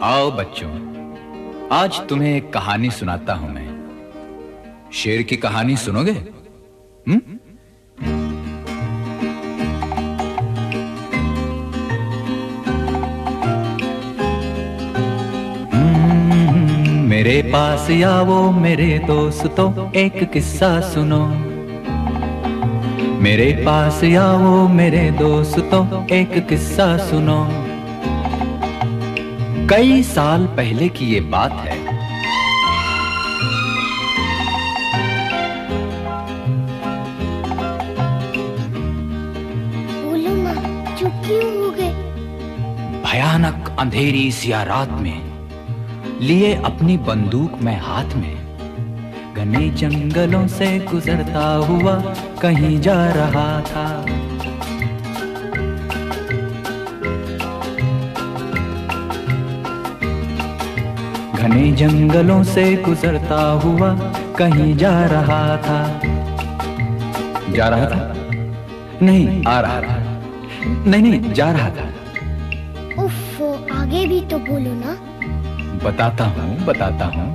आओ बच्चों, आज तुम्हें एक कहानी सुनाता हूं मैं। शेर की कहानी सुनोगे? मेरे पास आओ मेरे दोस्तों, एक किस्सा सुनो। मेरे पास आओ मेरे दोस्तों, एक किस्सा सुनो। कई साल पहले की ये बात है। बोलो माँ, चुप क्यों हो गए? भयानक अंधेरी सी रात में लिए अपनी बंदूक मैं हाथ में, घने जंगलों से गुजरता हुआ कहीं जा रहा था। घने जंगलों से गुजरता हुआ कहीं जा रहा था। जा रहा था? नहीं, आ रहा था। नहीं, जा रहा था। उफ, आगे भी तो बोलो ना। बताता हूँ।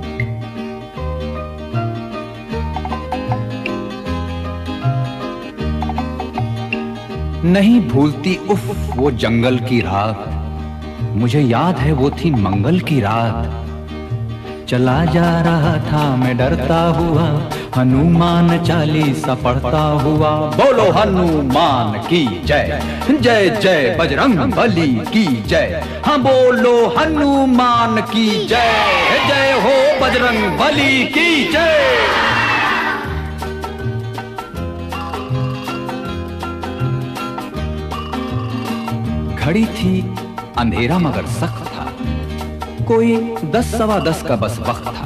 नहीं भूलती उफ वो जंगल की रात, मुझे याद है वो थी मंगल की रात। चला जा रहा था मैं डरता हुआ, हनुमान चालीसा पढ़ता हुआ। बोलो हनुमान की जय, जय जय बजरंग बली की जय। हाँ बोलो हनुमान की जय, जय हो बजरंग बली की जय। घड़ी थी अंधेरा मगर सख्त था, कोई 10 सवा 10 का बस वक्त था।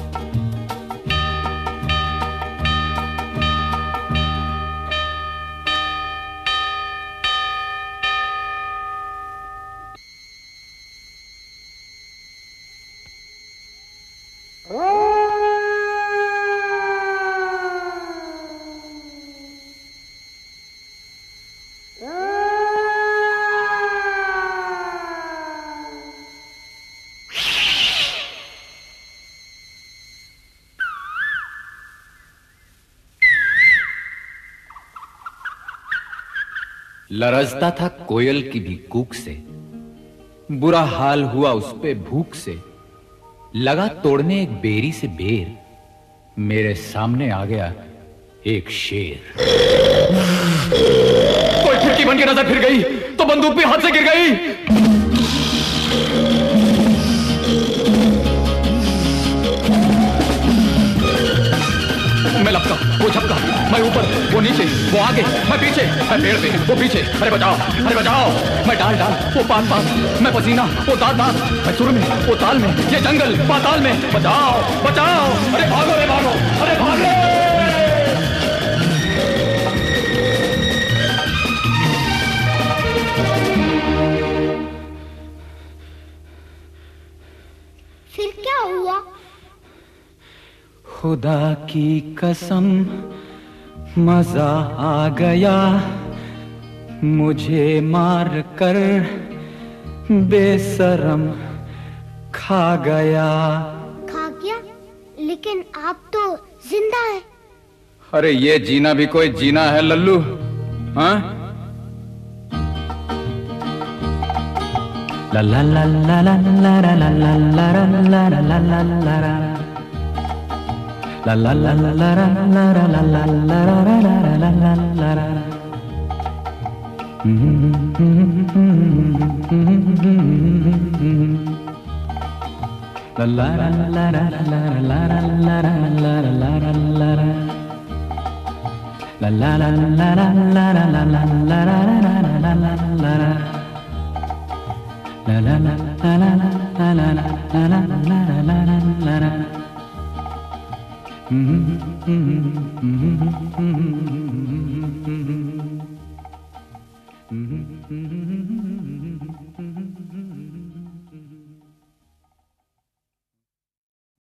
लरजता था कोयल की भी कूक से, बुरा हाल हुआ उस पे भूख से। लगा तोड़ने एक बेरी से बेर, मेरे सामने आ गया एक शेर। कोई खिड़की बन के नजर फिर गई तो बंदूक भी हाथ से गिर गई। मैं लपका, वो झपका, मैं ऊपर, वो नीचे, वो आगे, मैं पीछे, मैं पेड़ पे, वो पीछे। अरे बचाओ, अरे बचाओ। मैं डाल डाल, वो पान पान, मैं पसीना, वो दांत दांत, मैं सुर में, वो ताल में, ये जंगल पाताल में। बचाओ, बचाओ। अरे भागो, अरे भागो, अरे भागो। फिर क्या हुआ? खुदा की कसम मजा आ गया, मुझे मार कर बेशरम खा गया। खा गया? लेकिन आप तो जिंदा हैं। अरे ये जीना भी कोई जीना है लल्लू? हाँ? ला ला ला ला ला ला ला ला ला ला ला ला ला ला ला La la la la la la la la la la la la la la la. La la la la la la la la la la la la la la. La la la la la la la la la la la la la. La la la la la la la la la la la. Mm-hmm.